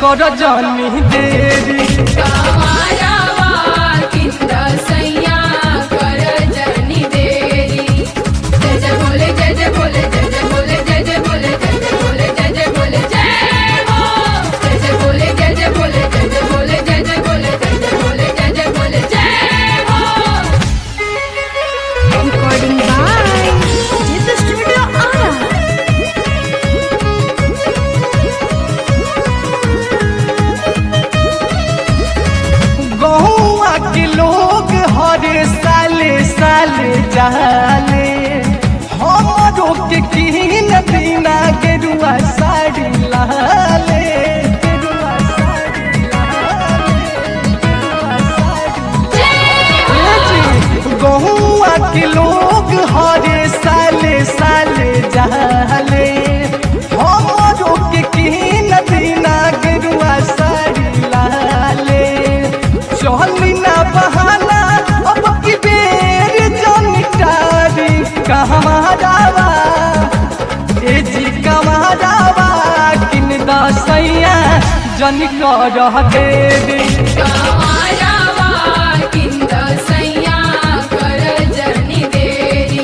कर जानी देरी कमायावा किंद सैया कर जनी देरी जय जय बोले जय जय बोले जय जय बोले जय जय बोले जय जय बोले जय जय बोले जय हो जय जय बोले जय जय बोले जय जय बोले जय जय बोले जय जय बोले जय जय बोले जय हो Recording by Jitha Studio Ara. गहुआ के लोग हरे साले साले जाले हमरो के किन बिना गेरुआ साड़ी लाले गेरुआ साड़ी लाले गहुआ के लोग हरे साले साले जाले हमरो के किन बिना गेरुआ साड़ी लाले चली ना बहाना अब की बेर जनिटारी कहमारावा ए जी कमारावा किन दसैया जन कर देवी कमायावा किंद सैया कर जनी देरी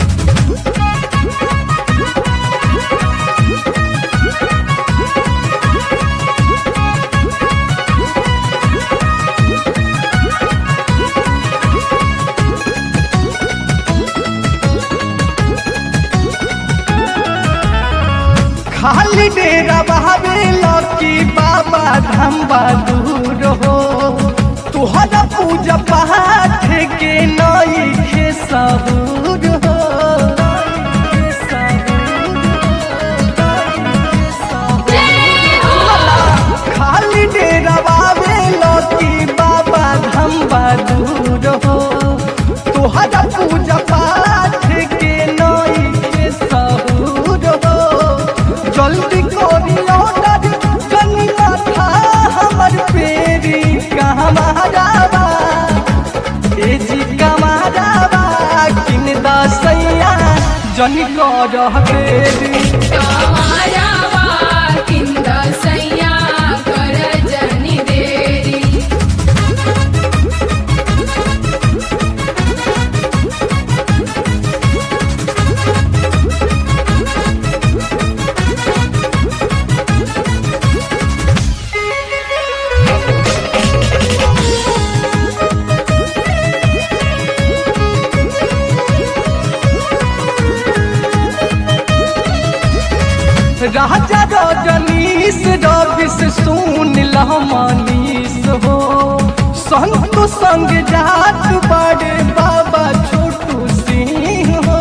खाली डेरा बहावे लकी बाबा धाम दूर हो तुहरा पूजा पाठ के नई खे सबूर हो खाली डेरा बहावे लकी बाबा धाम दूर हो तुहरा पूजा पाठ के नई खे सबूर हो जल्दी कोरी ऑर्डर कनी माथा हमर पेरी कहमारावा ए जी कमारावा किन दसैया जन कर देवी कमायावा किंद सैया कर जनी देरी राजा रजनीश रविश सुन लमनीश हो संतु संग जात बड़े बाबा छोटू सिंह हो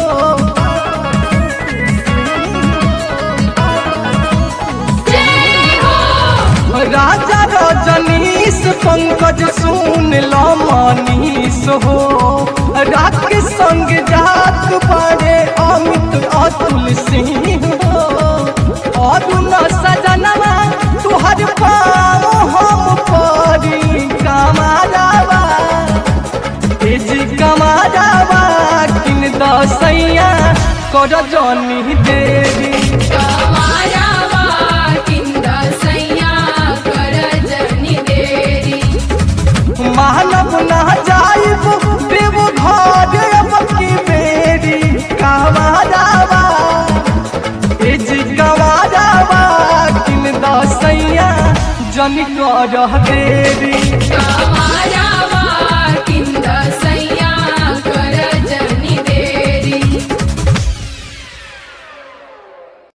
राजा रजनीश पंकज सुन लमनीश हो राकेश संग जात बड़े अमित अतुल सिंह हो और न सजनवा तुहर पाँव हम परी कमारावा ए जी कमारावा किन दसैया कर जानी देवी कमायावा किंद सैया कर जनी देरी मानव ना जाइब देव घर अब की बेरी कमारावा ए जी कमारावा किन दसैया जन कर देवी कमायावा